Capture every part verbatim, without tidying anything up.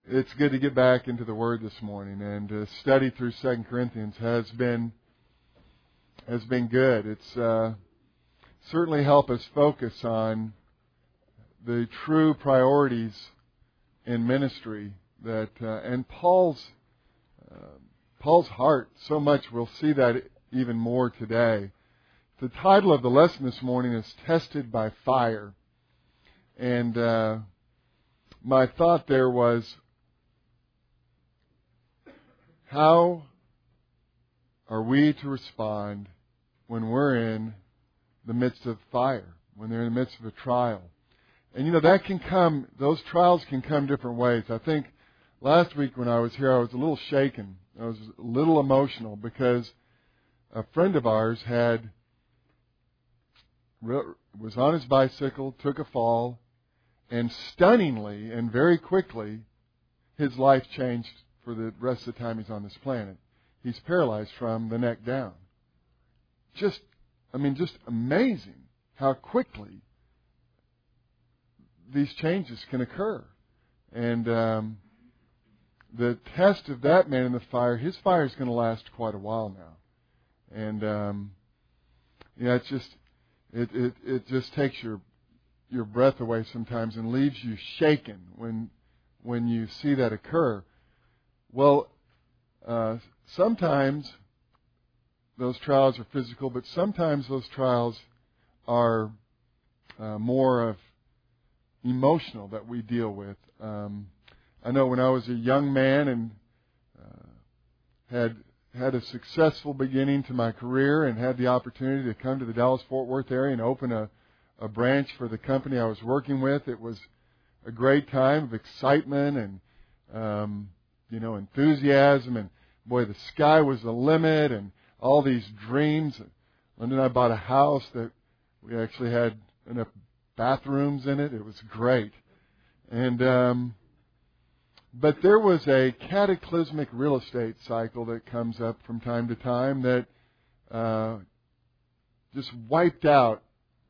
It's good to get back into the Word this morning, and to study through Second Corinthians has been has been good. It's uh, certainly helped us focus on the true priorities in ministry that uh, and Paul's uh, Paul's heart so much. We'll see that even more today. The title of the lesson this morning is "Tested by Fire," and uh, my thought there was, how are we to respond when we're in the midst of fire, when they're in the midst of a trial? And you know, that can come, those trials can come different ways. I think last week when I was here, I was a little shaken. I was a little emotional because a friend of ours had, was on his bicycle, took a fall, and stunningly and very quickly, his life changed for the rest of the time he's on this planet. He's paralyzed from the neck down. Just, I mean, just amazing how quickly these changes can occur. And um, the test of that man in the fire, his fire is going to last quite a while now. And um, yeah, it's just, it, it it just takes your your breath away sometimes and leaves you shaken when when you see that occur. Well, uh, sometimes those trials are physical, but sometimes those trials are uh, more of emotional that we deal with. Um, I know when I was a young man and uh, had had a successful beginning to my career and had the opportunity to come to the Dallas-Fort Worth area and open a, a branch for the company I was working with, it was a great time of excitement and um, you know, enthusiasm, and boy, the sky was the limit, and all these dreams. Linda and I bought a house that we actually had enough bathrooms in it. It was great. And um, but there was a cataclysmic real estate cycle that comes up from time to time that uh, just wiped out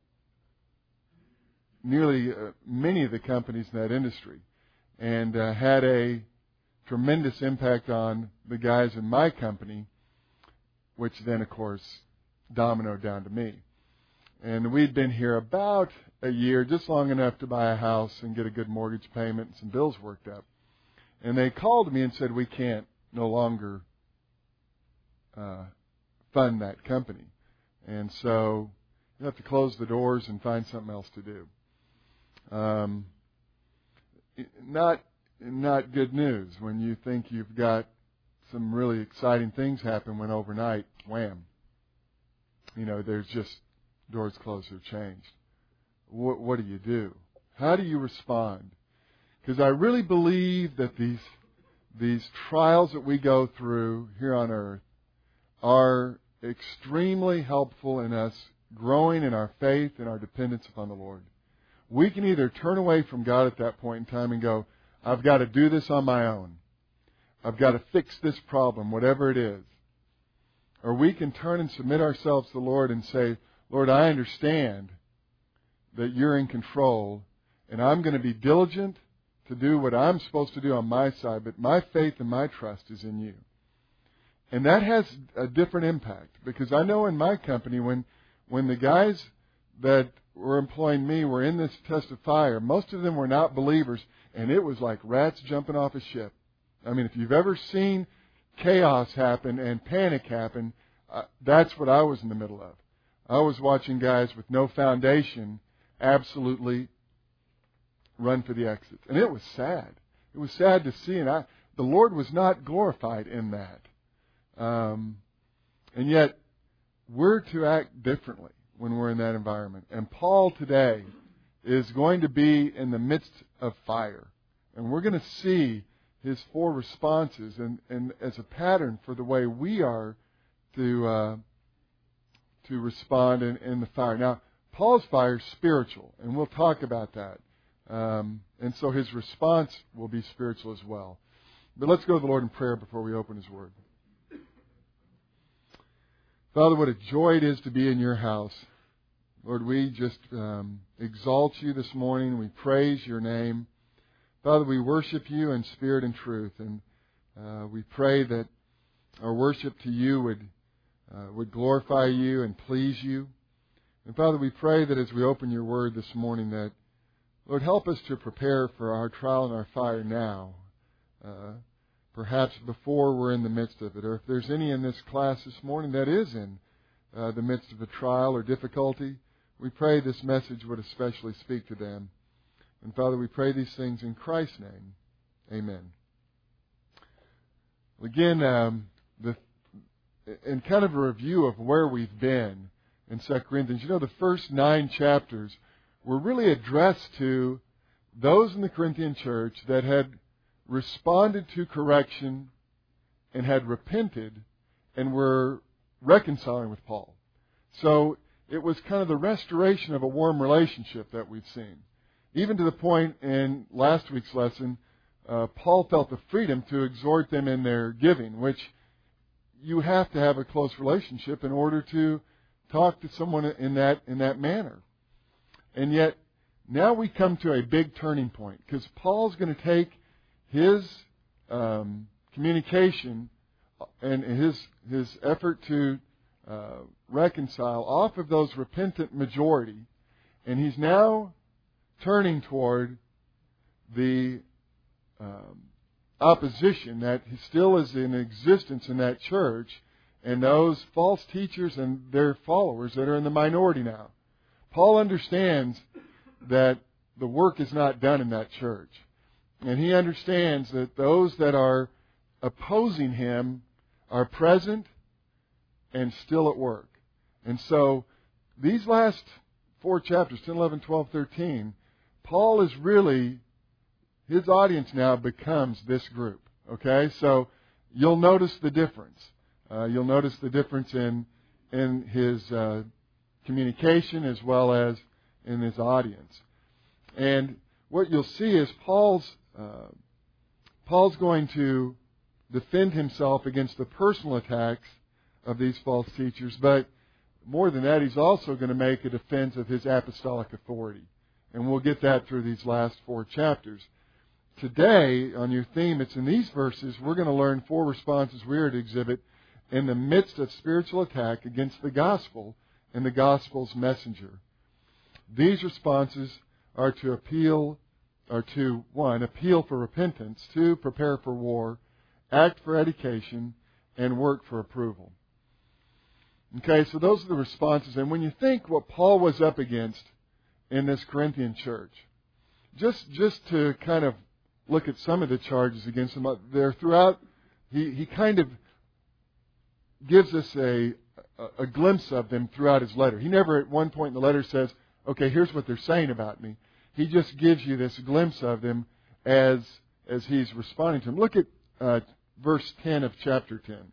nearly uh, many of the companies in that industry, and uh, had a tremendous impact on the guys in my company, which then, of course, dominoed down to me. And we'd been here about a year, just long enough to buy a house and get a good mortgage payment and some bills worked up. And they called me and said, we can't no longer uh, fund that company. And so you have to close the doors and find something else to do. Um, not Not good news when you think you've got some really exciting things happen when overnight, wham, you know, there's just doors closed or changed. What, what do you do? How do you respond? Because I really believe that these these trials that we go through here on earth are extremely helpful in us growing in our faith and our dependence upon the Lord. We can either turn away from God at that point in time and go, I've got to do this on my own. I've got to fix this problem, whatever it is. Or we can turn and submit ourselves to the Lord and say, Lord, I understand that you're in control, and I'm going to be diligent to do what I'm supposed to do on my side, but my faith and my trust is in you. And that has a different impact, because I know in my company, when when the guys that were employing me were in this test of fire, most of them were not believers, and it was like rats jumping off a ship. I mean, if you've ever seen chaos happen and panic happen, uh, that's what I was in the middle of. I was watching guys with no foundation absolutely run for the exits. And it was sad. It was sad to see, and I, the Lord was not glorified in that. Um, and yet, we're to act differently when we're in that environment. And Paul today is going to be in the midst of fire. And we're going to see his four responses and, and as a pattern for the way we are to uh, to respond in, in the fire. Now, Paul's fire is spiritual, and we'll talk about that. Um, and so his response will be spiritual as well. But let's go to the Lord in prayer before we open His Word. Father, what a joy it is to be in your house. Lord, we just um, exalt you this morning. We praise your name. Father, we worship you in spirit and truth, and uh, we pray that our worship to you would uh, would glorify you and please you. And Father, we pray that as we open your word this morning, that, Lord, help us to prepare for our trial and our fire now, uh, perhaps before we're in the midst of it. Or if there's any in this class this morning that is in uh, the midst of a trial or difficulty, we pray this message would especially speak to them. And Father, we pray these things in Christ's name. Amen. Again, um, the, in kind of a review of where we've been in Second Corinthians, you know, the first nine chapters were really addressed to those in the Corinthian church that had responded to correction and had repented and were reconciling with Paul. So it was kind of the restoration of a warm relationship that we've seen. Even to the point in last week's lesson, uh, Paul felt the freedom to exhort them in their giving, which you have to have a close relationship in order to talk to someone in that in that manner. And yet, now we come to a big turning point, because Paul's going to take his um, communication and his his effort to uh, reconcile off of those repentant majority, and he's now turning toward the um, opposition that still is in existence in that church, and those false teachers and their followers that are in the minority now. Paul understands that the work is not done in that church. And he understands that those that are opposing him are present and still at work. And so these last four chapters, ten, eleven, twelve, thirteen, Paul is really, his audience now becomes this group. Okay? So you'll notice the difference. Uh, you'll notice the difference in in his uh, communication as well as in his audience. And what you'll see is Paul's uh, Paul's going to defend himself against the personal attacks of these false teachers, but more than that, he's also going to make a defense of his apostolic authority. And we'll get that through these last four chapters. Today, on your theme, it's in these verses, we're going to learn four responses we are to exhibit in the midst of spiritual attack against the gospel and the gospel's messenger. These responses are to appeal, are to, one, appeal for repentance, two, prepare for war, act for education, and work for approval. Okay, so those are the responses. And when you think what Paul was up against in this Corinthian church, just just to kind of look at some of the charges against him, there throughout, he, he kind of gives us a, a, a glimpse of them throughout his letter. He never at one point in the letter says, okay, here's what they're saying about me. He just gives you this glimpse of them as as he's responding to them. Look at uh, verse ten of chapter ten.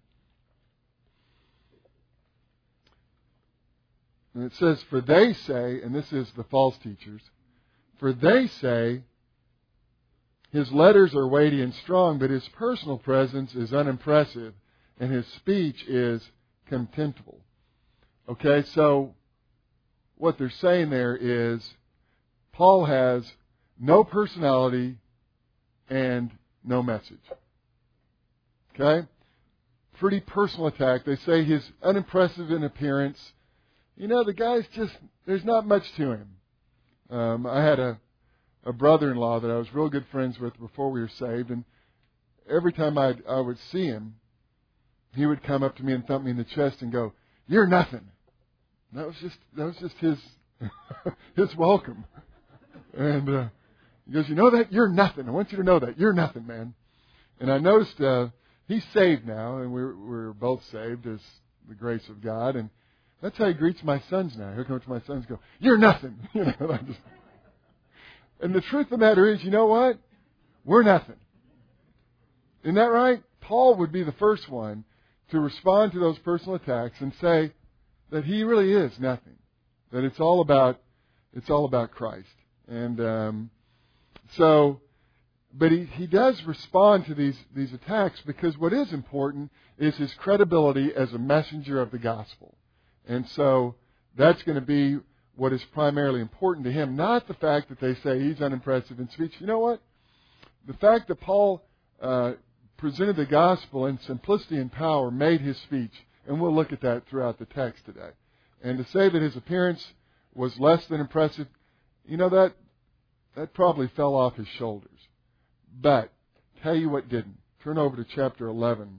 And it says, for they say, and this is the false teachers, for they say, his letters are weighty and strong, but his personal presence is unimpressive, and his speech is contemptible. Okay, so what they're saying there is Paul has no personality and no message. Okay? Pretty personal attack. They say he's unimpressive in appearance. You know, the guy's just, there's not much to him. Um, I had a, a brother-in-law that I was real good friends with before we were saved, and every time I'd, I would see him, he would come up to me and thump me in the chest and go, "You're nothing." That was just that was just his his welcome. And uh, he goes, "You know that? You're nothing. I want you to know that. You're nothing, man." And I noticed uh, he's saved now, and we're we're both saved as the grace of God. And that's how he greets my sons now. He'll come to my sons and go, "You're nothing." You know, and, I just, and the truth of the matter is, you know what? We're nothing. Isn't that right? Paul would be the first one to respond to those personal attacks and say that he really is nothing. That it's all about it's all about Christ. And um, so, but he, he does respond to these, these attacks because what is important is his credibility as a messenger of the gospel. And so that's going to be what is primarily important to him, not the fact that they say he's unimpressive in speech. You know what? the fact that Paul uh, presented the gospel in simplicity and power made his speech, and we'll look at that throughout the text today. And to say that his appearance was less than impressive, you know, that that probably fell off his shoulders. But tell you what didn't. Turn over to chapter eleven,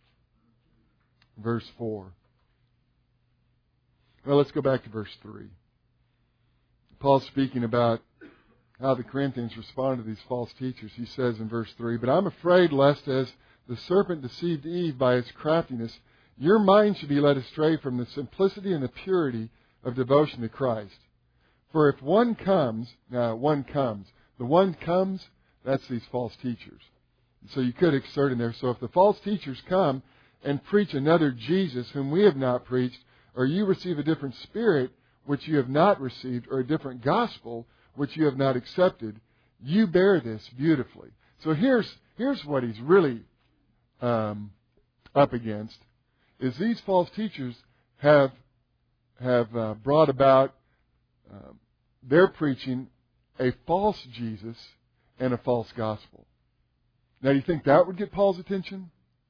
verse four. Well, let's go back to verse three. Paul's speaking about how the Corinthians responded to these false teachers. He says in verse three, "But I'm afraid lest as the serpent deceived Eve by its craftiness, your mind should be led astray from the simplicity and the purity of devotion to Christ. For if one comes," now one comes, the one comes, that's these false teachers. So you could insert in there, so if the false teachers come and preach another Jesus whom we have not preached, or you receive a different spirit which you have not received, or a different gospel which you have not accepted, you bear this beautifully. So here's here's what he's really um, up against, is these false teachers have have uh, brought about uh, their preaching a false Jesus and a false gospel. Now, do you think that would get Paul's attention?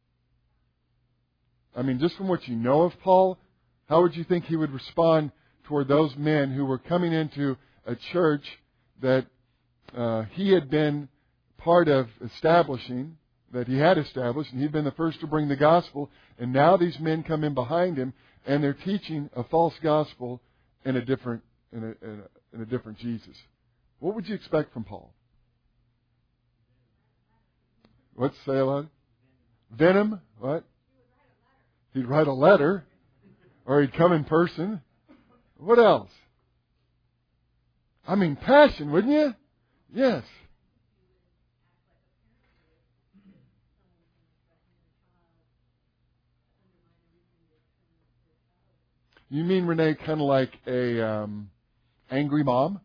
I mean, just from what you know of Paul, how would you think he would respond toward those men who were coming into a church that uh, he had been part of establishing, that he had established, and he'd been the first to bring the gospel, and now these men come in behind him, and they're teaching a false gospel in a different in a, in a, in a different Jesus. What would you expect from Paul? What's say aloud? Venom? What? He'd write a letter, or he'd come in person. What else? I mean, passion, wouldn't you? Yes. You mean, Renee, kind of like a um, angry mom?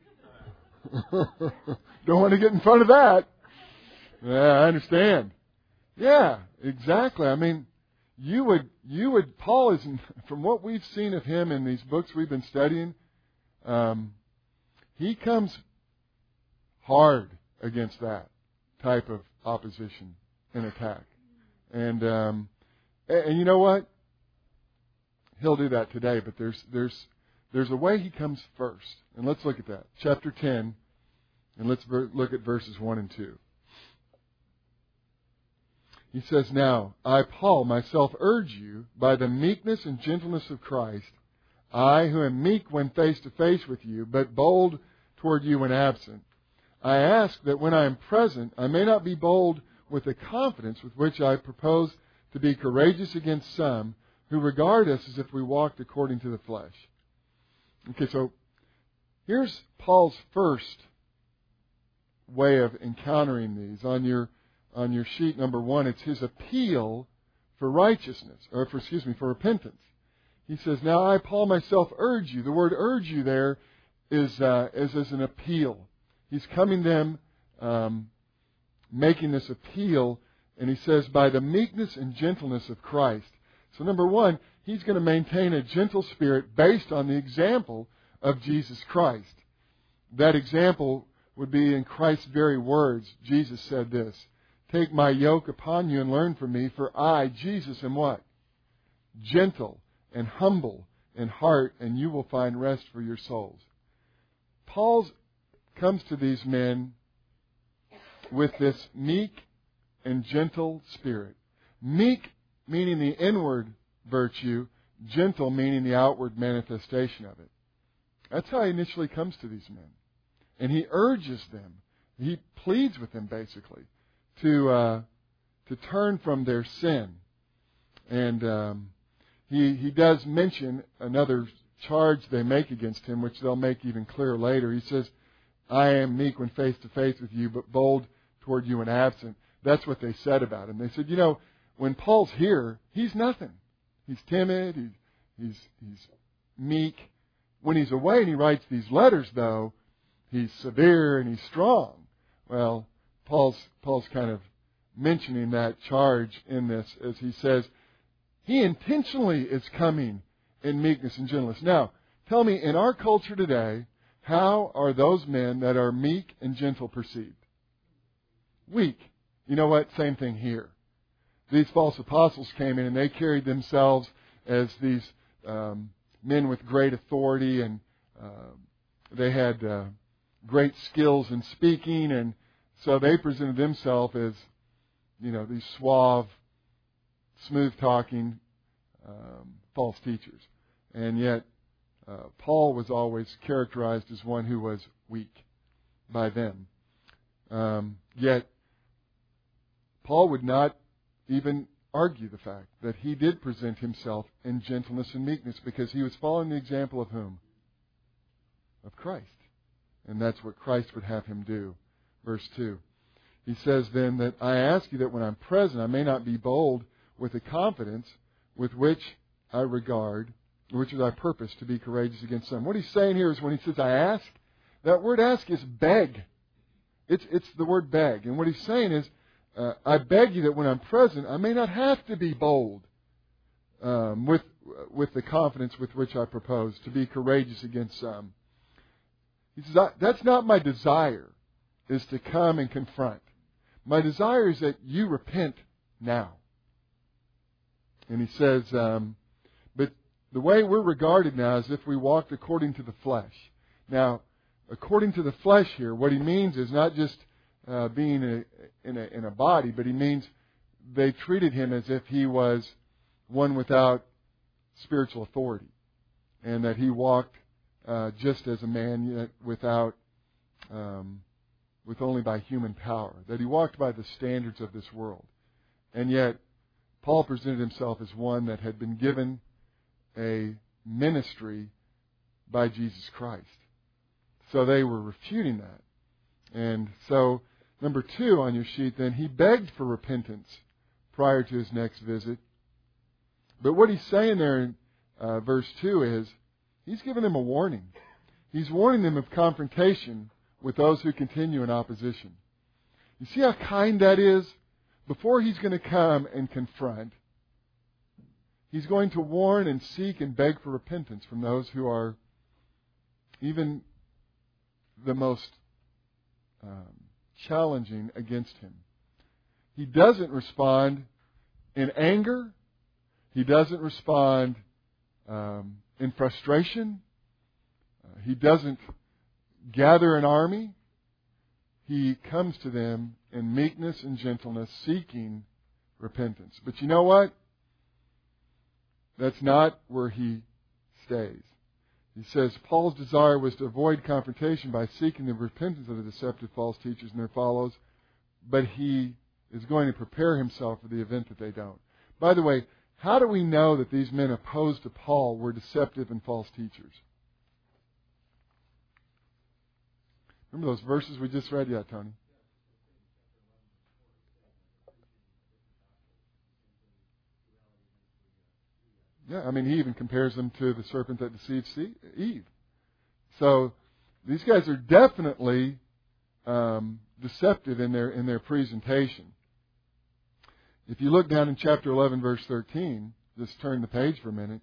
Don't want to get in front of that. Yeah, I understand. Yeah, exactly. I mean, you would, you would, Paul is, from what we've seen of him in these books we've been studying, um, he comes hard against that type of opposition and attack. And, um, and, and you know what? He'll do that today, but there's, there's, there's a way he comes first. And let's look at that. Chapter ten, and let's ver- look at verses one and two. He says, "Now, I, Paul, myself urge you, by the meekness and gentleness of Christ, I, who am meek when face to face with you, but bold toward you when absent, I ask that when I am present, I may not be bold with the confidence with which I propose to be courageous against some who regard us as if we walked according to the flesh." Okay, so here's Paul's first way of encountering these. On your On your sheet number one, it's his appeal for righteousness, or for, excuse me, for repentance. He says, "Now I, Paul, myself urge you." The word "urge you" there is uh, is as an appeal. He's coming to them, um, making this appeal, and he says, "By the meekness and gentleness of Christ." So number one, he's going to maintain a gentle spirit based on the example of Jesus Christ. That example would be in Christ's very words. Jesus said this, "Take my yoke upon you and learn from me, for I, Jesus, am" what? "Gentle and humble in heart, and you will find rest for your souls." Paul comes to these men with this meek and gentle spirit. Meek meaning the inward virtue, gentle meaning the outward manifestation of it. That's how he initially comes to these men. And he urges them, he pleads with them basically, to uh, to turn from their sin. And um, he he does mention another charge they make against him, which they'll make even clearer later. He says, "I am meek when face to face with you, but bold toward you when absent." That's what they said about him. They said, you know, when Paul's here, he's nothing. He's timid. He's he's he's meek. When he's away and he writes these letters, though, he's severe and he's strong. Well, Paul's Paul's kind of mentioning that charge in this as he says, he intentionally is coming in meekness and gentleness. Now, tell me, in our culture today, how are those men that are meek and gentle perceived? weak. You know what? Same thing here. These false apostles came in and they carried themselves as these um, men with great authority, and uh, they had uh, great skills in speaking, and so they presented themselves as, you know, these suave, smooth-talking um, false teachers. And yet, uh, Paul was always characterized as one who was weak by them. Um, yet, Paul would not even argue the fact that he did present himself in gentleness and meekness, because he was following the example of whom? Of Christ. And that's what Christ would have him do. Verse two. He says then that I ask you that when I'm present I may not be bold with the confidence with which I regard, which is I purpose to be courageous against some. What he's saying here is when he says I ask, that word ask is beg. It's, it's the word beg. And what he's saying is, Uh, I beg you that when I'm present, I may not have to be bold um, with with the confidence with which I propose to be courageous against some. He says, I, that's not my desire, is to come and confront. My desire is that you repent now. And he says, um, but the way we're regarded now is if we walked according to the flesh. Now, according to the flesh here, what he means is not just Uh, being a, in, a, in a body, but he means they treated him as if he was one without spiritual authority, and that he walked uh, just as a man, yet without, um, with only by human power. That he walked by the standards of this world, and yet Paul presented himself as one that had been given a ministry by Jesus Christ. So they were refuting that, and so. Number two on your sheet, then, he begged for repentance prior to his next visit. But what he's saying there in uh, verse two is, he's giving them a warning. He's warning them of confrontation with those who continue in opposition. You see how kind that is? Before he's going to come and confront, he's going to warn and seek and beg for repentance from those who are even the most Um, challenging against him. He doesn't respond in anger. He doesn't respond um, in frustration. Uh, he doesn't gather an army. He comes to them in meekness and gentleness, seeking repentance. But you know what? That's not where he stays. He says Paul's desire was to avoid confrontation by seeking the repentance of the deceptive false teachers and their followers, but he is going to prepare himself for the event that they don't. By the way, how do we know that these men opposed to Paul were deceptive and false teachers? Remember those verses we just read? Yeah, Tony. Yeah, I mean, he even compares them to the serpent that deceived Eve. So these guys are definitely um, deceptive in their in their presentation. If you look down in chapter eleven, verse thirteen, just turn the page for a minute.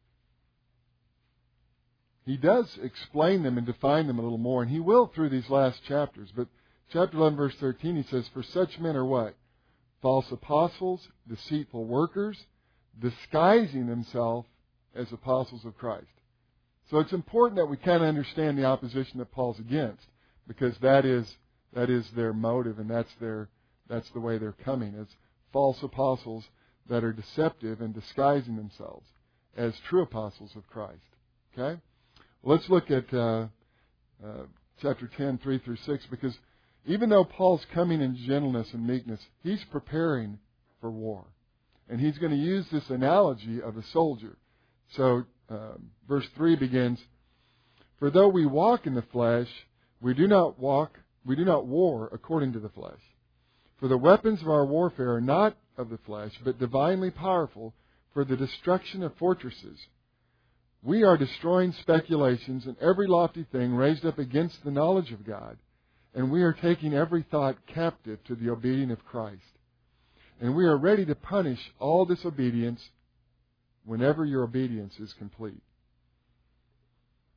He does explain them and define them a little more, and he will through these last chapters. But chapter eleven, verse thirteen, he says, "For such men are what? False apostles, deceitful workers, disguising themselves as apostles of Christ." So it's important that we kind of understand the opposition that Paul's against, because that is that is their motive, and that's their that's the way they're coming, as false apostles that are deceptive and disguising themselves as true apostles of Christ. Okay, well, let's look at uh, uh, chapter ten, three through six, because even though Paul's coming in gentleness and meekness, he's preparing for war. And he's going to use this analogy of a soldier. So, um, verse three begins, "For though we walk in the flesh, we do not walk, we do not war according to the flesh. For the weapons of our warfare are not of the flesh, but divinely powerful for the destruction of fortresses. We are destroying speculations and every lofty thing raised up against the knowledge of God, and we are taking every thought captive to the obedience of Christ. And we are ready to punish all disobedience whenever your obedience is complete."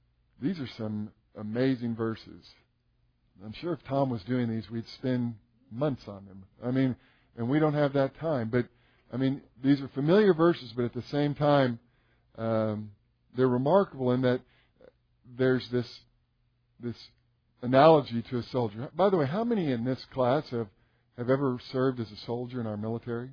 These are some amazing verses. I'm sure if Tom was doing these, we'd spend months on them. I mean, and we don't have that time. But, I mean, these are familiar verses, but at the same time, um, they're remarkable in that there's this this analogy to a soldier. By the way, how many in this class have, have ever served as a soldier in our military?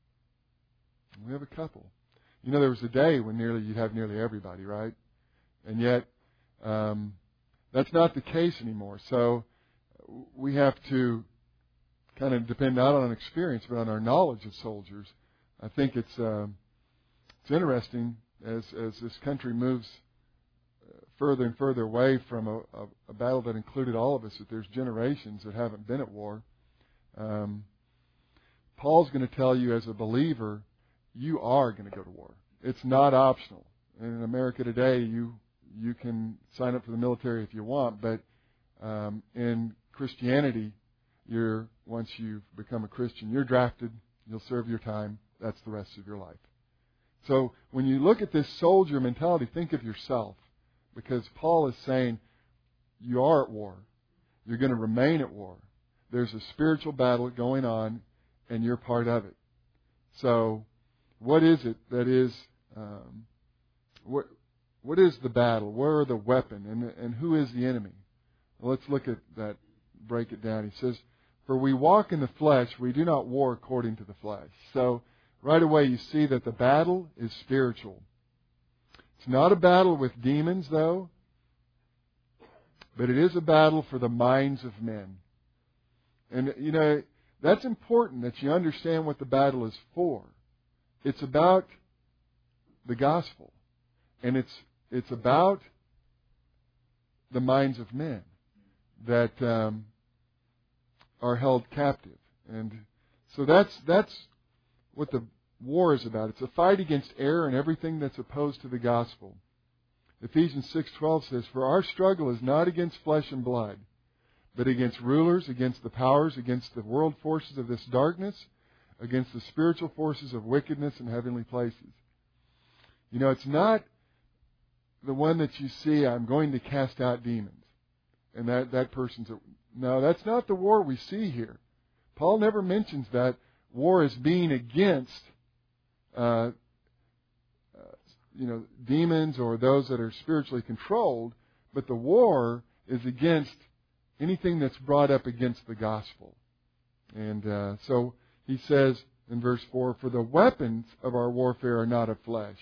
We have a couple. You know, there was a day when nearly you'd have nearly everybody, right? And yet, um, that's not the case anymore. So we have to kind of depend not on experience, but on our knowledge of soldiers. I think it's uh, it's interesting as as this country moves further and further away from a, a, a battle that included all of us, that there's generations that haven't been at war. Um, Paul's going to tell you as a believer, you are going to go to war. It's not optional. And in America today, you you can sign up for the military if you want, but um, in Christianity, you're once you've become a Christian, you're drafted, you'll serve your time, that's the rest of your life. So when you look at this soldier mentality, think of yourself. Because Paul is saying, you are at war. You're going to remain at war. There's a spiritual battle going on, and you're part of it. So, what is it that is, um, what what is the battle? Where are the weapon? And, and who is the enemy? Well, let's look at that, break it down. He says, for we walk in the flesh, we do not war according to the flesh. So, right away you see that the battle is spiritual. It's not a battle with demons, though, but it is a battle for the minds of men. And, you know, that's important that you understand what the battle is for. It's about the gospel. And it's it's about the minds of men that um, are held captive. And so that's that's what the war is about. It's a fight against error and everything that's opposed to the gospel. Ephesians six twelve says, for our struggle is not against flesh and blood, but against rulers, against the powers, against the world forces of this darkness, against the spiritual forces of wickedness in heavenly places. You know, it's not the one that you see, I'm going to cast out demons. And that, that person's... A, no, that's not the war we see here. Paul never mentions that war as being against Uh, uh, you know, demons or those that are spiritually controlled, but the war is against anything that's brought up against the gospel. And uh, so he says in verse four, for the weapons of our warfare are not of flesh.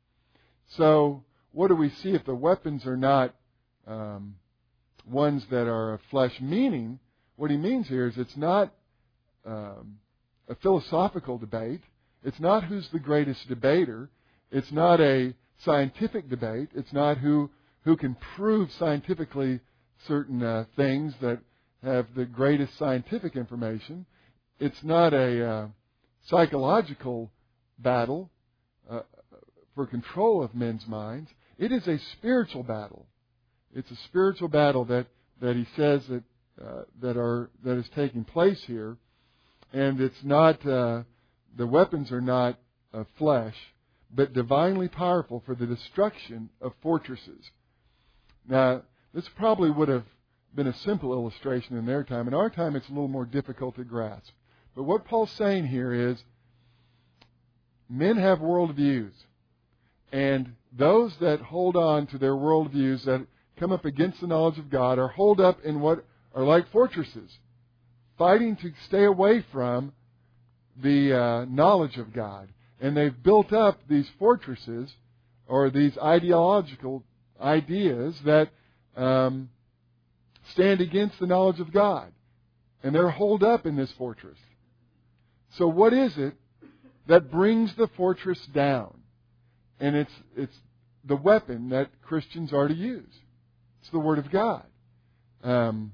So what do we see if the weapons are not um, ones that are of flesh? Meaning, what he means here is it's not um, a philosophical debate. It's not who's the greatest debater. It's not a scientific debate. It's not who who can prove scientifically certain uh, things that have the greatest scientific information. It's not a uh, psychological battle uh, for control of men's minds. It is a spiritual battle. It's a spiritual battle that, that he says that uh, that are that is taking place here, and it's not. Uh, The weapons are not of flesh, but divinely powerful for the destruction of fortresses. Now, this probably would have been a simple illustration in their time. In our time, it's a little more difficult to grasp. But what Paul's saying here is, men have worldviews. And those that hold on to their worldviews that come up against the knowledge of God are holed up in what are like fortresses, fighting to stay away from the uh, knowledge of God. And they've built up these fortresses or these ideological ideas that um, stand against the knowledge of God. And they're holed up in this fortress. So what is it that brings the fortress down? And it's it's the weapon that Christians are to use. It's the Word of God. Um,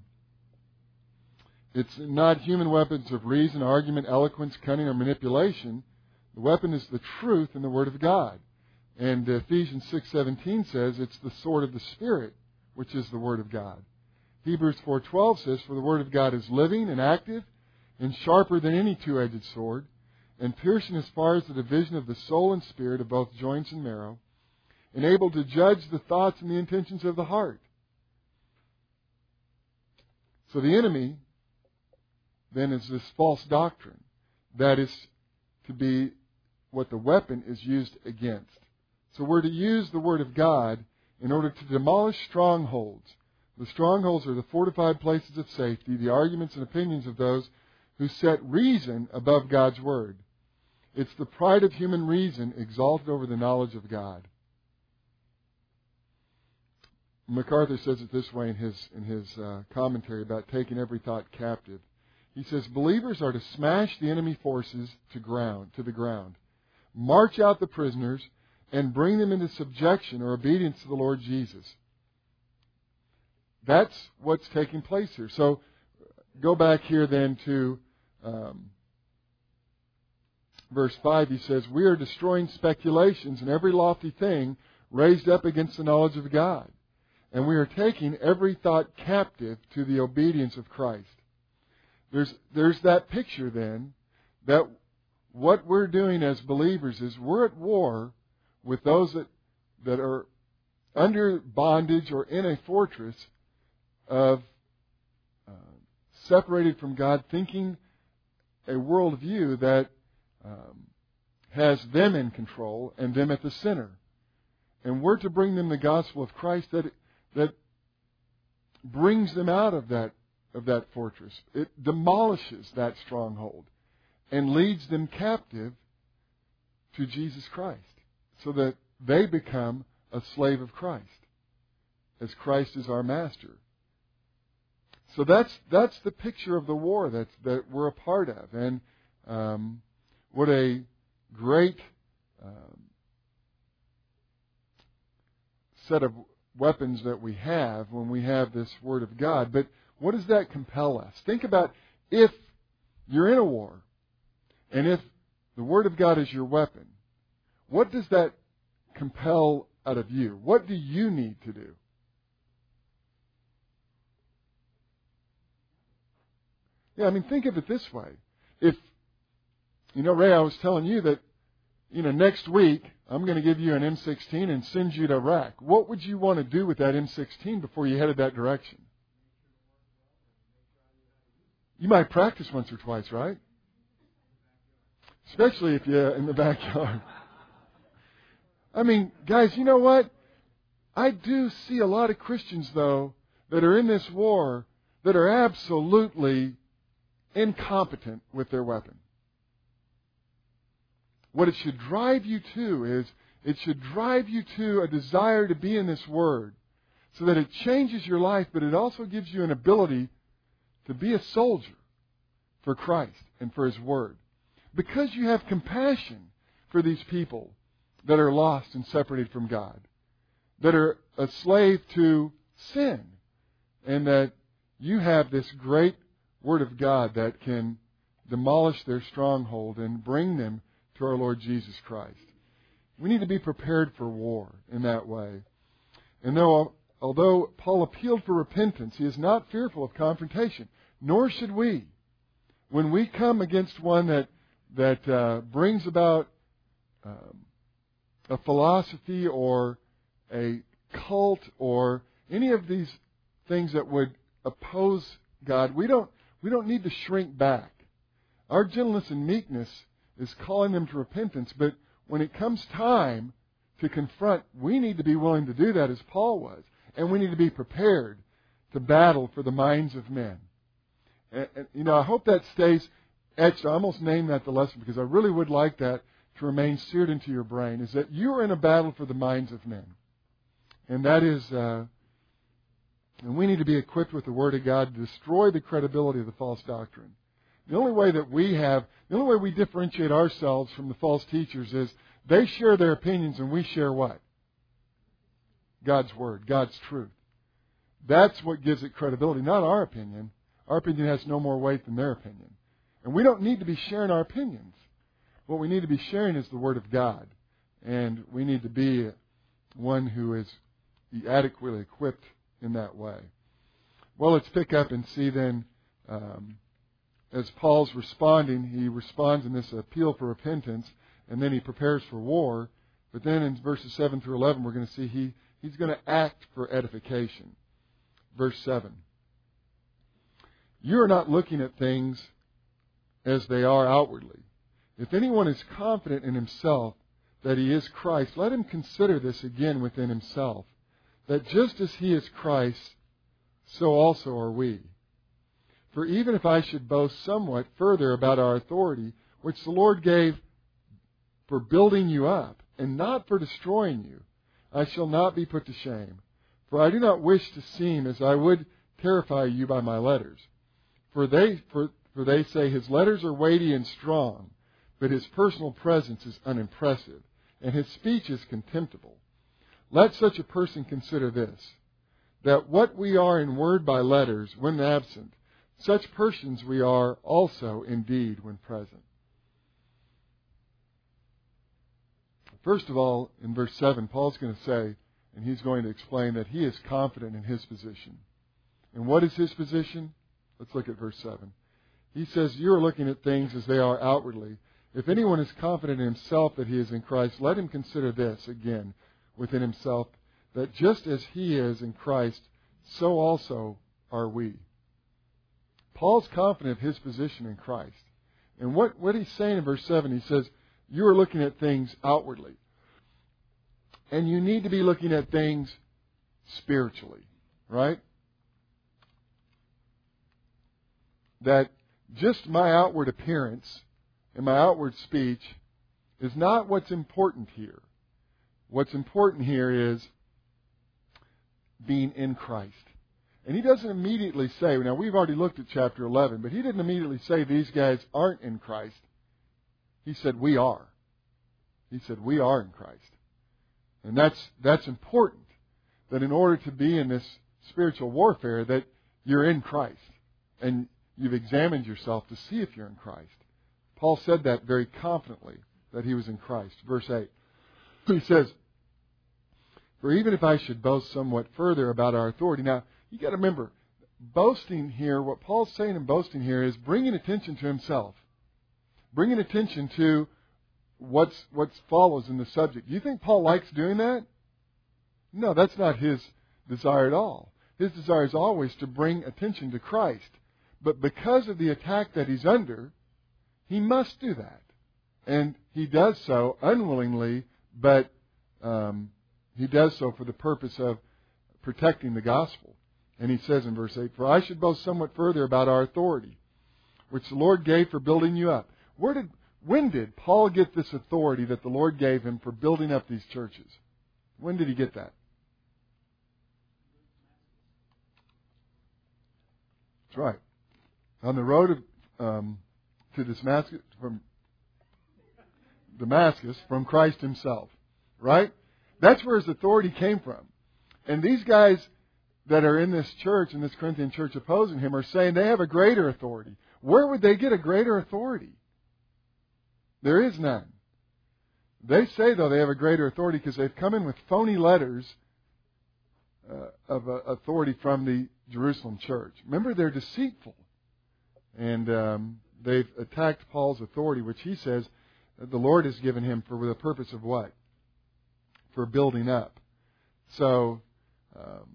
It's not human weapons of reason, argument, eloquence, cunning, or manipulation. The weapon is the truth and the Word of God. And Ephesians six seventeen says it's the sword of the Spirit, which is the Word of God. Hebrews four twelve says, for the Word of God is living and active and sharper than any two-edged sword, and piercing as far as the division of the soul and spirit of both joints and marrow, and able to judge the thoughts and the intentions of the heart. So the enemy then is this false doctrine that is to be what the weapon is used against. So we're to use the Word of God in order to demolish strongholds. The strongholds are the fortified places of safety, the arguments and opinions of those who set reason above God's Word. It's the pride of human reason exalted over the knowledge of God. MacArthur says it this way in his in his uh, commentary about taking every thought captive. He says, believers are to smash the enemy forces to ground to the ground, march out the prisoners, and bring them into subjection or obedience to the Lord Jesus. That's what's taking place here. So go back here then to um, verse five. He says, we are destroying speculations and every lofty thing raised up against the knowledge of God. And we are taking every thought captive to the obedience of Christ. There's, there's that picture then that what we're doing as believers is we're at war with those that, that are under bondage or in a fortress of uh, separated from God, thinking a worldview that um, has them in control and them at the center. And we're to bring them the gospel of Christ that that brings them out of that of that fortress. It demolishes that stronghold and leads them captive to Jesus Christ, so that they become a slave of Christ, as Christ is our master. So that's that's the picture of the war that that we're a part of, and um, what a great um, set of weapons that we have when we have this Word of God. But what does that compel us? Think about if you're in a war, and if the Word of God is your weapon, what does that compel out of you? What do you need to do? Yeah, I mean, think of it this way. If, you know, Ray, I was telling you that, you know, next week I'm going to give you an M sixteen and send you to Iraq. What would you want to do with that M sixteen before you headed that direction? You might practice once or twice, right? Especially if you're in the backyard. I mean, guys, you know what? I do see a lot of Christians, though, that are in this war that are absolutely incompetent with their weapon. What it should drive you to is, it should drive you to a desire to be in this Word, so that it changes your life, but it also gives you an ability to be a soldier for Christ and for His Word. Because you have compassion for these people that are lost and separated from God, that are a slave to sin, and that you have this great Word of God that can demolish their stronghold and bring them to our Lord Jesus Christ. We need to be prepared for war in that way. And though, although Paul appealed for repentance, he is not fearful of confrontation, nor should we. When we come against one that that uh, brings about um, a philosophy or a cult or any of these things that would oppose God, we don't we don't need to shrink back. Our gentleness and meekness is calling them to repentance, but when it comes time to confront, we need to be willing to do that as Paul was, and we need to be prepared to battle for the minds of men. And, and you know, I hope that stays etched. I almost named that the lesson because I really would like that to remain seared into your brain, is that you are in a battle for the minds of men. And that is, uh, and we need to be equipped with the Word of God to destroy the credibility of the false doctrine. The only way that we have, the only way we differentiate ourselves from the false teachers is they share their opinions and we share what? God's Word, God's truth. That's what gives it credibility, not our opinion. Our opinion has no more weight than their opinion. And we don't need to be sharing our opinions. What we need to be sharing is the Word of God. And we need to be one who is adequately equipped in that way. Well, let's pick up and see then, um, as Paul's responding, he responds in this appeal for repentance, and then he prepares for war. But then in verses seven through eleven, we're going to see he, he's going to act for edification. Verse seven. You are not looking at things as they are outwardly. If anyone is confident in himself that he is Christ, let him consider this again within himself, that just as he is Christ, so also are we. For even if I should boast somewhat further about our authority, which the Lord gave for building you up, and not for destroying you, I shall not be put to shame. For I do not wish to seem as I would terrify you by my letters. For they, for, for they say his letters are weighty and strong, but his personal presence is unimpressive, and his speech is contemptible. Let such a person consider this, that what we are in word by letters when absent, such persons we are also indeed when present. First of all, in verse seven, Paul's going to say, and he's going to explain that he is confident in his position. And what is his position? Let's look at verse seven. He says, you are looking at things as they are outwardly. If anyone is confident in himself that he is in Christ, let him consider this, again, within himself, that just as he is in Christ, so also are we. Paul's confident of his position in Christ. And what, what he's saying in verse seven, he says, you are looking at things outwardly. And you need to be looking at things spiritually, right? That just my outward appearance and my outward speech is not what's important here. What's important here is being in Christ. And he doesn't immediately say, now we've already looked at chapter eleven, but he didn't immediately say these guys aren't in Christ. He said, we are. He said, we are in Christ. And that's that's important, that in order to be in this spiritual warfare, that you're in Christ. And you've examined yourself to see if you're in Christ. Paul said that very confidently, that he was in Christ. Verse eight. He says, for even if I should boast somewhat further about our authority. Now, you got to remember, boasting here, what Paul's saying in boasting here is bringing attention to himself. Bringing attention to what's what follows in the subject. Do you think Paul likes doing that? No, that's not his desire at all. His desire is always to bring attention to Christ. But because of the attack that he's under, he must do that. And he does so unwillingly, but um, he does so for the purpose of protecting the gospel. And he says in verse eight, for I should boast somewhat further about our authority, which the Lord gave for building you up. Where did, when did Paul get this authority that the Lord gave him for building up these churches? When did he get that? That's right. On the road of, um, to Damascus, from Damascus, from Christ himself. Right? That's where his authority came from. And these guys that are in this church, in this Corinthian church opposing him, are saying they have a greater authority. Where would they get a greater authority? There is none. They say, though, they have a greater authority because they've come in with phony letters uh, of uh, authority from the Jerusalem church. Remember, they're deceitful. And um, they've attacked Paul's authority, which he says the Lord has given him for the purpose of what? For building up. So, um,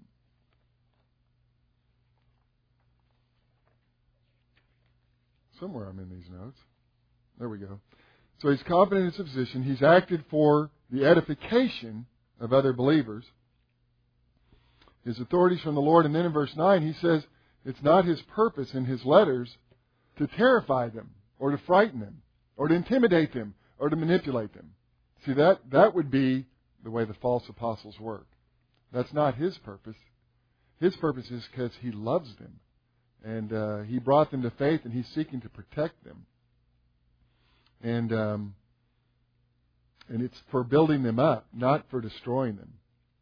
somewhere I'm in these notes. There we go. So he's confident in his position. He's acted for the edification of other believers. His authority is from the Lord. And then in verse nine he says it's not his purpose in his letters to terrify them or to frighten them or to intimidate them or to manipulate them. See, that, that would be the way the false apostles work. That's not his purpose. His purpose is because he loves them. And uh, he brought them to faith, and he's seeking to protect them. And um, and it's for building them up, not for destroying them.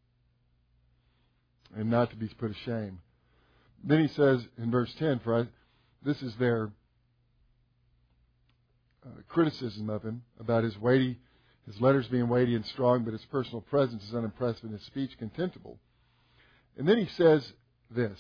And not to be put to shame. Then he says in verse ten, for I, this is their uh, criticism of him about his weighty, his letters being weighty and strong, but his personal presence is unimpressive and his speech contemptible. And then he says this.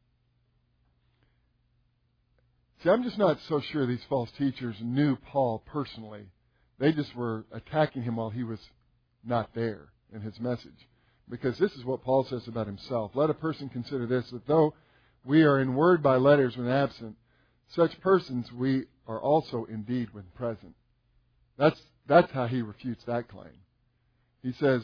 See, I'm just not so sure these false teachers knew Paul personally. They just were attacking him while he was not there in his message. Because this is what Paul says about himself. Let a person consider this, that though we are in word by letters when absent, such persons we are also indeed when present. That's, that's how he refutes that claim. He says,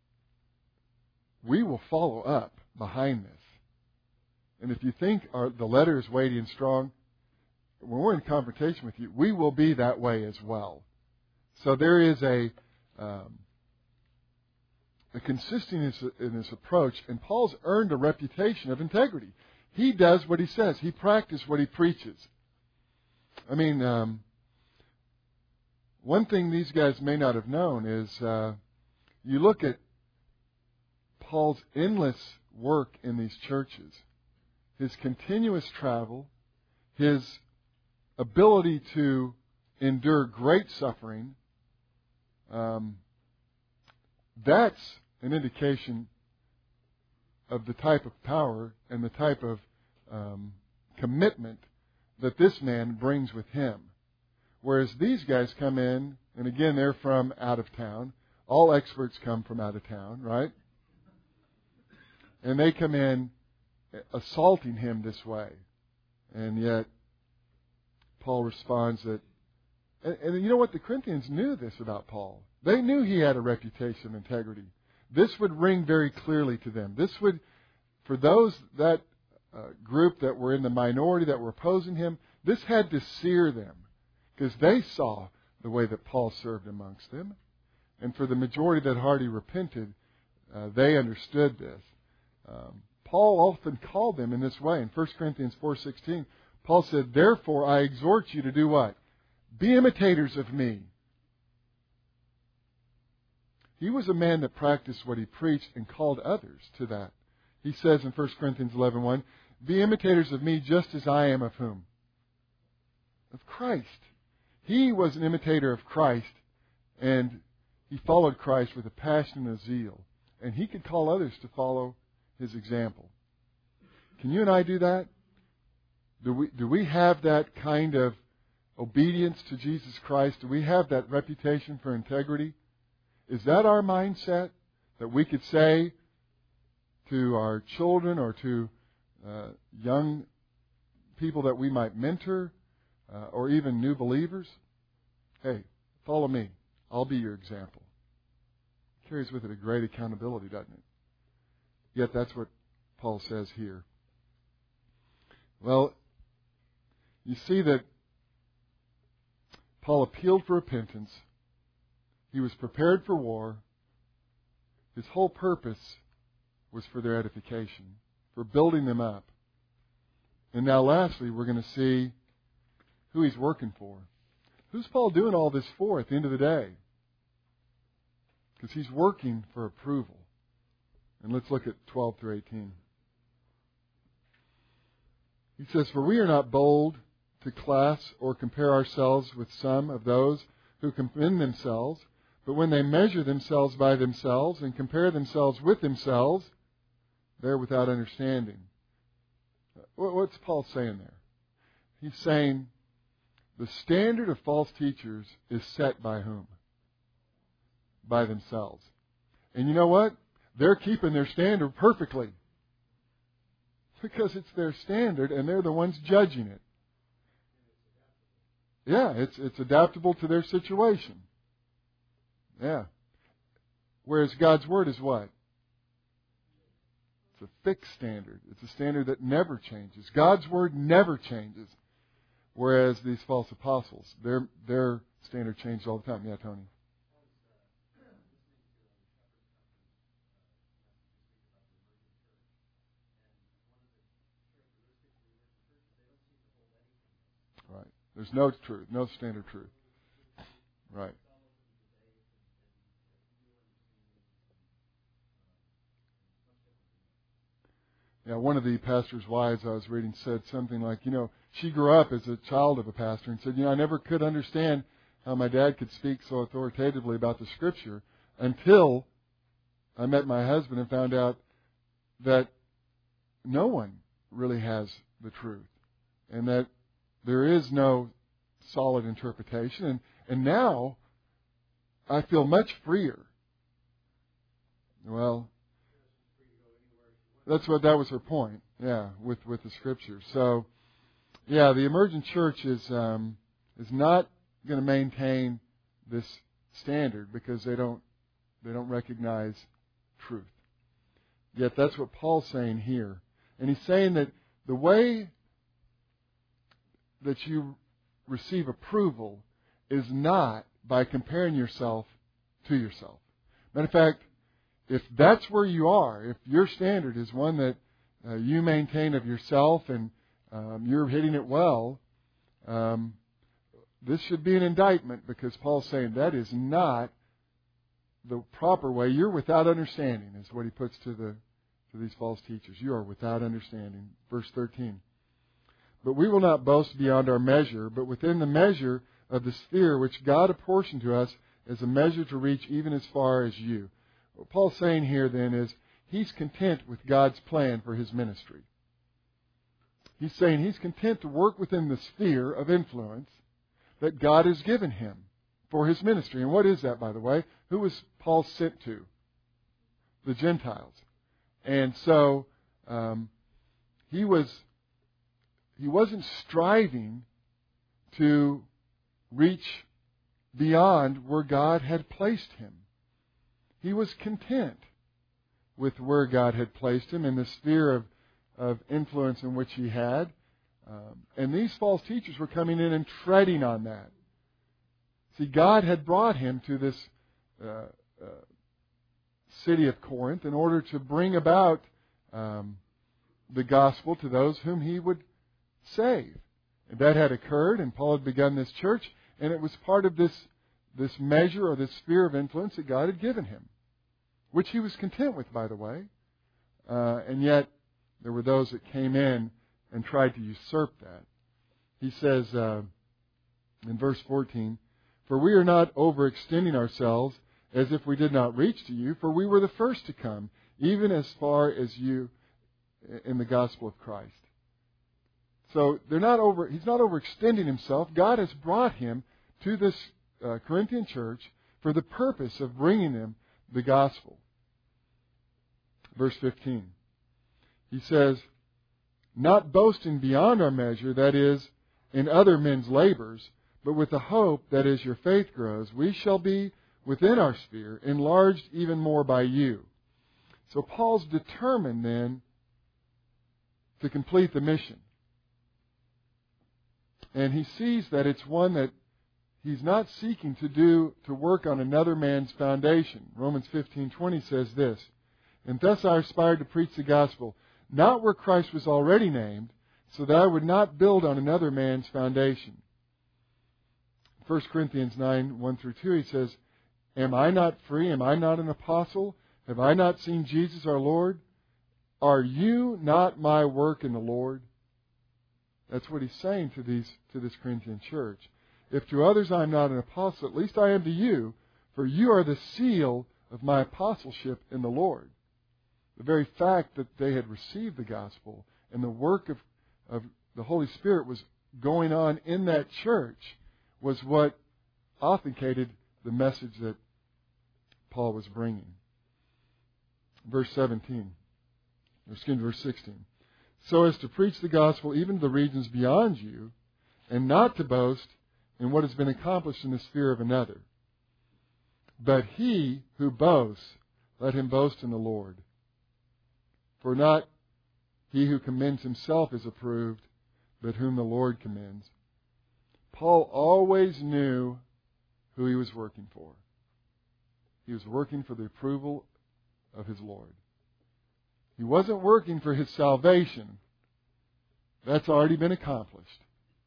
we will follow up behind this. And if you think our, the letter is weighty and strong, when we're in confrontation with you, we will be that way as well. So there is a, um, a consistency in this approach, and Paul's earned a reputation of integrity. He does what he says. He practices what he preaches. I mean, um, one thing these guys may not have known is uh, you look at Paul's endless work in these churches, his continuous travel, his ability to endure great suffering. Um, that's an indication of the type of power and the type of um, commitment that this man brings with him. Whereas these guys come in, and again, they're from out of town. All experts come from out of town, right? And they come in assaulting him this way. And yet, Paul responds that, and, and you know what? The Corinthians knew this about Paul. They knew he had a reputation of integrity. This would ring very clearly to them. This would, for those, that uh, group that were in the minority that were opposing him, this had to sear them because they saw the way that Paul served amongst them. And for the majority that hardly repented, uh, they understood this. Um, Paul often called them in this way. In First Corinthians four sixteen, Paul said, therefore I exhort you to do what? Be imitators of me. He was a man that practiced what he preached and called others to that. He says in First Corinthians eleven one, be imitators of me just as I am of whom? Of Christ. He was an imitator of Christ, and he followed Christ with a passion and a zeal. And he could call others to follow his example. Can you and I do that? Do we, do we have that kind of obedience to Jesus Christ? Do we have that reputation for integrity? Is that our mindset? That we could say to our children or to uh, young people that we might mentor uh, or even new believers? Hey, follow me. I'll be your example. It carries with it a great accountability, doesn't it? Yet that's what Paul says here. Well, you see that Paul appealed for repentance. He was prepared for war. His whole purpose was for their edification, for building them up. And now lastly, we're going to see who he's working for. Who's Paul doing all this for at the end of the day? Because he's working for approval. And let's look at twelve through eighteen. He says, for we are not bold to class or compare ourselves with some of those who commend themselves, but when they measure themselves by themselves and compare themselves with themselves, they're without understanding. What's Paul saying there? He's saying the standard of false teachers is set by whom? By themselves. And you know what? They're keeping their standard perfectly. Because it's their standard and they're the ones judging it. Yeah, it's it's adaptable to their situation. Yeah. Whereas God's Word is what? It's a fixed standard. It's a standard that never changes. God's Word never changes. Whereas these false apostles, their their standard changed all the time. Yeah, Tony. Right. There's no truth, no standard truth. Right. Yeah, one of the pastor's wives I was reading said something like, you know, she grew up as a child of a pastor and said, you know, I never could understand how my dad could speak so authoritatively about the Scripture until I met my husband and found out that no one really has the truth and that there is no solid interpretation. And, and now I feel much freer. Well, that's what that was her point. Yeah, with with the Scripture. So Yeah, the emergent church is um, is not going to maintain this standard because they don't they don't recognize truth. Yet that's what Paul's saying here. And he's saying that the way that you receive approval is not by comparing yourself to yourself. Matter of fact, if that's where you are, if your standard is one that uh, you maintain of yourself and um, you're hitting it well, um, this should be an indictment because Paul's saying that is not the proper way. You're without understanding, is what he puts to the to these false teachers. You are without understanding. Verse thirteen. But we will not boast beyond our measure, but within the measure of the sphere which God apportioned to us as a measure to reach even as far as you. What Paul's saying here then is he's content with God's plan for his ministry. He's saying he's content to work within the sphere of influence that God has given him for his ministry. And what is that, by the way? Who was Paul sent to? The Gentiles. And so um, he was he wasn't striving to reach beyond where God had placed him. He was content with where God had placed him in the sphere of, of influence in which he had. Um, and these false teachers were coming in and treading on that. See, God had brought him to this uh, uh, city of Corinth in order to bring about um, the gospel to those whom he would save. And that had occurred, and Paul had begun this church, and it was part of this, this measure or this sphere of influence that God had given him, which he was content with, by the way. Uh, and yet, there were those that came in and tried to usurp that. He says uh, in verse fourteen, "For we are not overextending ourselves as if we did not reach to you, for we were the first to come, even as far as you in the gospel of Christ." So they're not over. He's not overextending himself. God has brought him to this uh, Corinthian church for the purpose of bringing them the gospel. Verse fifteen. He says, "Not boasting beyond our measure, that is, in other men's labors, but with the hope that as your faith grows, we shall be within our sphere, enlarged even more by you." So Paul's determined then to complete the mission. And he sees that it's one that he's not seeking to do, to work on another man's foundation. Romans fifteen twenty says this, "And thus I aspired to preach the gospel, not where Christ was already named, so that I would not build on another man's foundation." First Corinthians nine, one through two, he says, "Am I not free? Am I not an apostle? Have I not seen Jesus our Lord? Are you not my work in the Lord?" That's what he's saying to these to this Corinthian church. "If to others I am not an apostle, at least I am to you, for you are the seal of my apostleship in the Lord." The very fact that they had received the gospel and the work of, of the Holy Spirit was going on in that church was what authenticated the message that Paul was bringing. Verse seventeen, or excuse me, verse sixteen. "So as to preach the gospel even to the regions beyond you, and not to boast in what has been accomplished in the sphere of another. But he who boasts, let him boast in the Lord. For not he who commends himself is approved, but whom the Lord commends." Paul always knew who he was working for. He was working for the approval of his Lord. He wasn't working for his salvation. That's already been accomplished.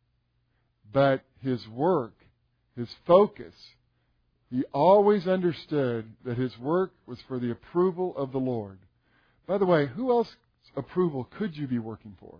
But his work, his focus, he always understood that his work was for the approval of the Lord. By the way, who else's approval could you be working for?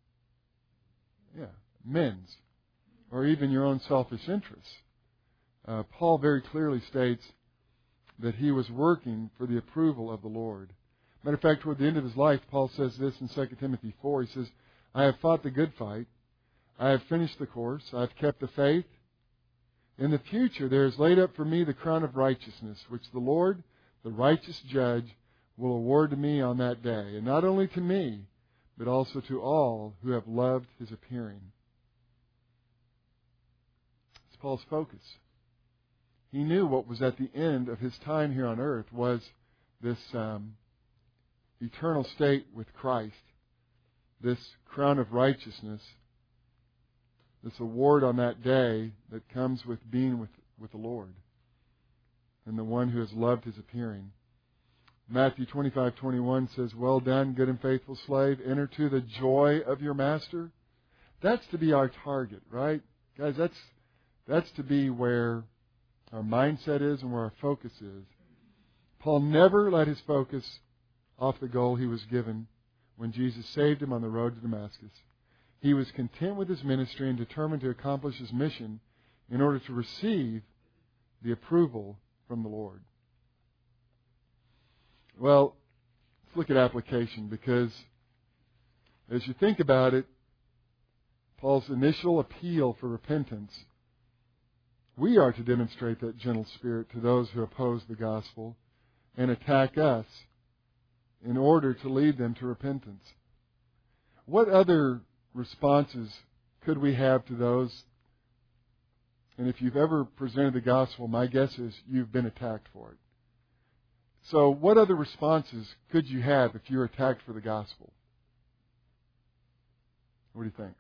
Yeah, men's, or even your own selfish interests. Uh, Paul very clearly states that he was working for the approval of the Lord. Matter of fact, toward the end of his life, Paul says this in Second Timothy four. He says, "I have fought the good fight. I have finished the course. I have kept the faith. In the future there is laid up for me the crown of righteousness, which the Lord, the righteous judge, will award to me on that day. And not only to me, but also to all who have loved his appearing." Paul's focus. He knew what was at the end of his time here on earth was this um, eternal state with Christ, this crown of righteousness, this award on that day that comes with being with, with the Lord and the one who has loved his appearing. Matthew twenty-five twenty-one says, "Well done, good and faithful slave. Enter to the joy of your master." That's to be our target, right? Guys, that's that's to be where our mindset is and where our focus is. Paul never let his focus off the goal he was given when Jesus saved him on the road to Damascus. He was content with his ministry and determined to accomplish his mission in order to receive the approval from the Lord. Well, let's look at application, because as you think about it, Paul's initial appeal for repentance, we are to demonstrate that gentle spirit to those who oppose the gospel and attack us in order to lead them to repentance. What other responses could we have to those? And if you've ever presented the gospel, my guess is you've been attacked for it. So what other responses could you have if you're attacked for the gospel? What do you think?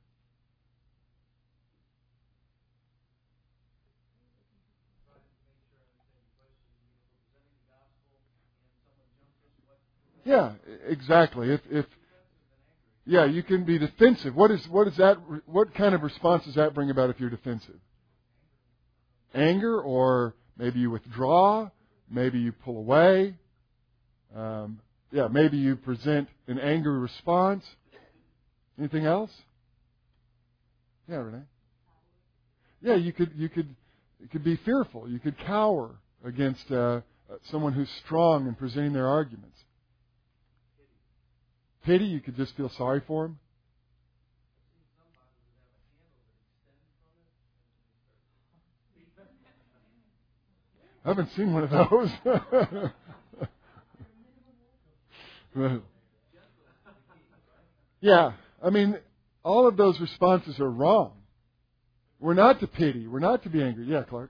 Yeah, exactly. If, if yeah, you can be defensive. What is what is that? What kind of response does that bring about if you're defensive? Anger, or maybe you withdraw, maybe you pull away. Um, yeah, maybe you present an angry response. Anything else? Yeah, Renee. Yeah, you could you could you could be fearful. You could cower against uh, someone who's strong in presenting their arguments. Pity, you could just feel sorry for him. I haven't seen one of those. Yeah, I mean, all of those responses are wrong. We're not to pity. We're not to be angry. Yeah, Clark.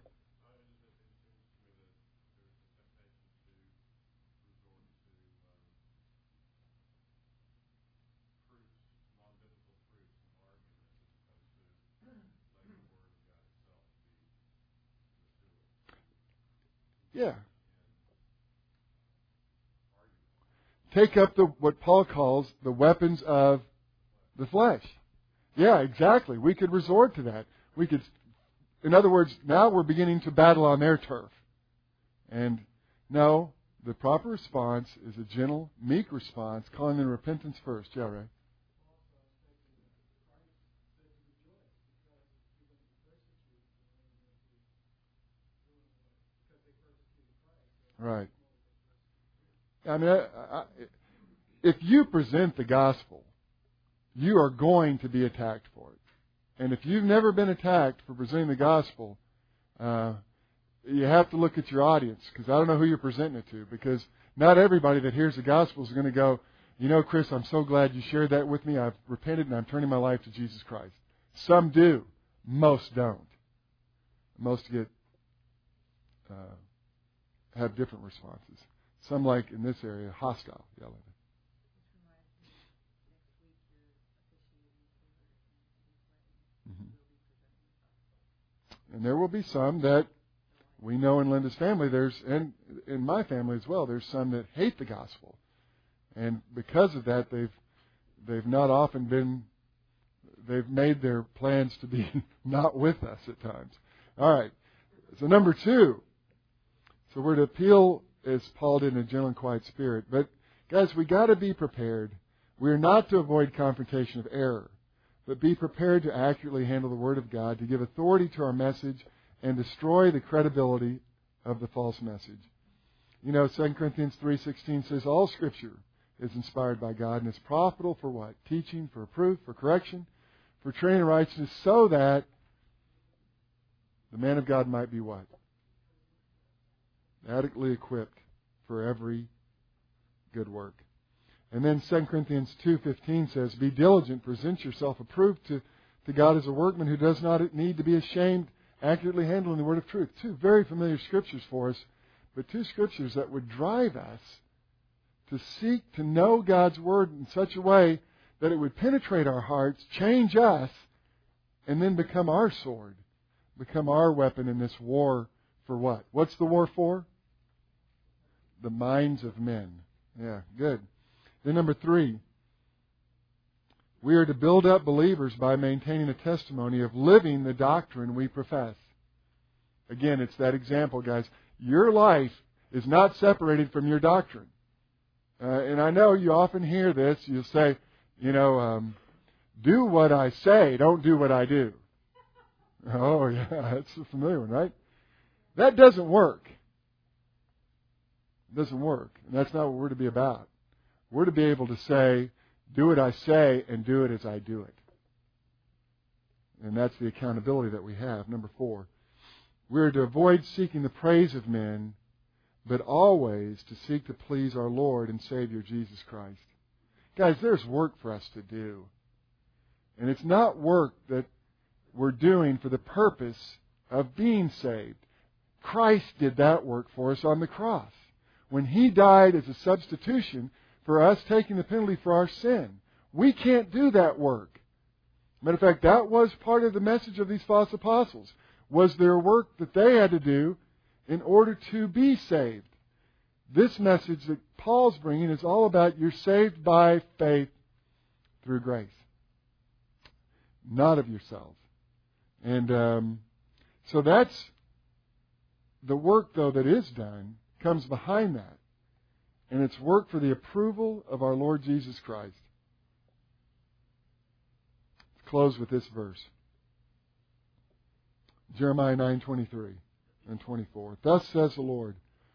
Yeah. Take up the what Paul calls the weapons of the flesh. Yeah, exactly. We could resort to that. We could, in other words, now we're beginning to battle on their turf. And no, the proper response is a gentle, meek response, calling in repentance first. Yeah, right. Right. I mean, I, I, if you present the gospel, you are going to be attacked for it. And if you've never been attacked for presenting the gospel, uh, you have to look at your audience, because I don't know who you're presenting it to, because not everybody that hears the gospel is going to go, you know, Chris, I'm so glad you shared that with me. I've repented and I'm turning my life to Jesus Christ. Some do. Most don't. Most get uh, have different responses. Some, like in this area, hostile. Yeah, mm-hmm. And there will be some that we know in Linda's family, there's, and in my family as well, there's some that hate the gospel. And because of that, they've they've not often been, they've made their plans to be not with us at times. All right. So number two. So we're to appeal, as Paul did, in a gentle and quiet spirit. But guys, we got to be prepared. We're not to avoid confrontation of error, but be prepared to accurately handle the Word of God, to give authority to our message, and destroy the credibility of the false message. You know, Second Corinthians three sixteen says, all Scripture is inspired by God and is profitable for what? Teaching, for reproof, for correction, for training in righteousness, so that the man of God might be what? Adequately equipped for every good work. And then Second Corinthians two fifteen says, be diligent, present yourself approved to, to God as a workman who does not need to be ashamed, accurately handling the word of truth. Two very familiar scriptures for us, but two scriptures that would drive us to seek to know God's word in such a way that it would penetrate our hearts, change us, and then become our sword, become our weapon in this war for what? What's the war for? The minds of men. Yeah, good. Then number three, we are to build up believers by maintaining a testimony of living the doctrine we profess. Again, it's that example, guys. Your life is not separated from your doctrine. Uh, and I know you often hear this. You'll say, you know, um, do what I say, don't do what I do. Oh, yeah, that's a familiar one, right? That doesn't work. It doesn't work. And that's not what we're to be about. We're to be able to say, do what I say and do it as I do it. And that's the accountability that we have. Number four, we're to avoid seeking the praise of men, but always to seek to please our Lord and Savior Jesus Christ. Guys, there's work for us to do. And it's not work that we're doing for the purpose of being saved. Christ did that work for us on the cross. When He died as a substitution for us taking the penalty for our sin. We can't do that work. Matter of fact, that was part of the message of these false apostles, was their work that they had to do in order to be saved. This message that Paul's bringing is all about you're saved by faith through grace, not of yourselves. And um, so that's the work, though, that is done comes behind that. And it's work for the approval of our Lord Jesus Christ. Let's close with this verse. Jeremiah nine twenty-three and twenty-four. Thus says the Lord,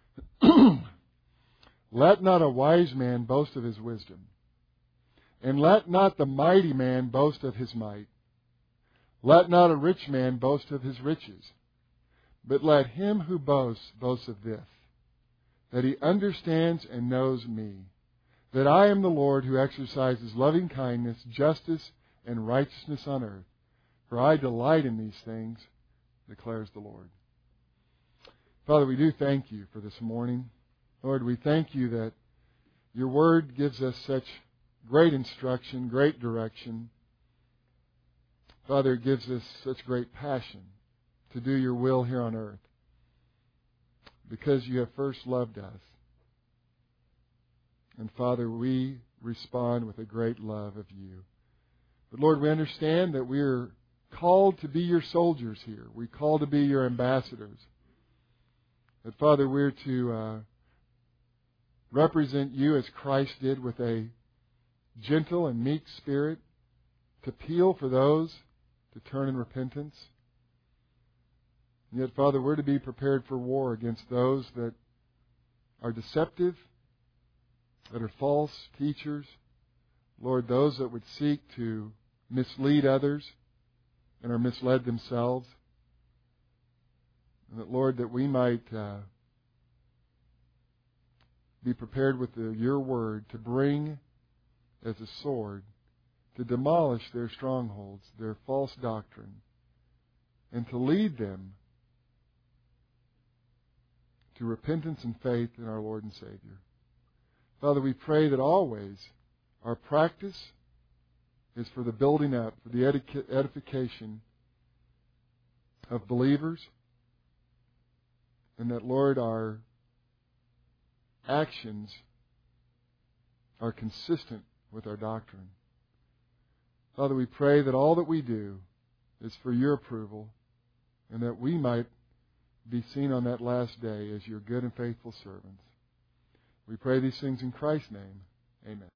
let not a wise man boast of his wisdom, and let not the mighty man boast of his might. Let not a rich man boast of his riches, but let him who boasts boast of this, that he understands and knows me, that I am the Lord who exercises loving kindness, justice, and righteousness on earth. For I delight in these things, declares the Lord. Father, we do thank you for this morning. Lord, we thank you that your word gives us such great instruction, great direction. Father, it gives us such great passion to do your will here on earth, because you have first loved us. And Father, we respond with a great love of you. But Lord, we understand that we are called to be your soldiers here. We're called to be your ambassadors. That Father, we're to uh, represent you as Christ did, with a gentle and meek spirit, to appeal for those to turn in repentance. And yet, Father, we're to be prepared for war against those that are deceptive, that are false teachers. Lord, those that would seek to mislead others and are misled themselves. And that, Lord, that we might uh, be prepared with the, your word to bring as a sword to demolish their strongholds, their false doctrine, and to lead them to repentance and faith in our Lord and Savior. Father, we pray that always our practice is for the building up, for the edification of believers, and that, Lord, our actions are consistent with our doctrine. Father, we pray that all that we do is for your approval, and that we might be seen on that last day as your good and faithful servants. We pray these things in Christ's name. Amen.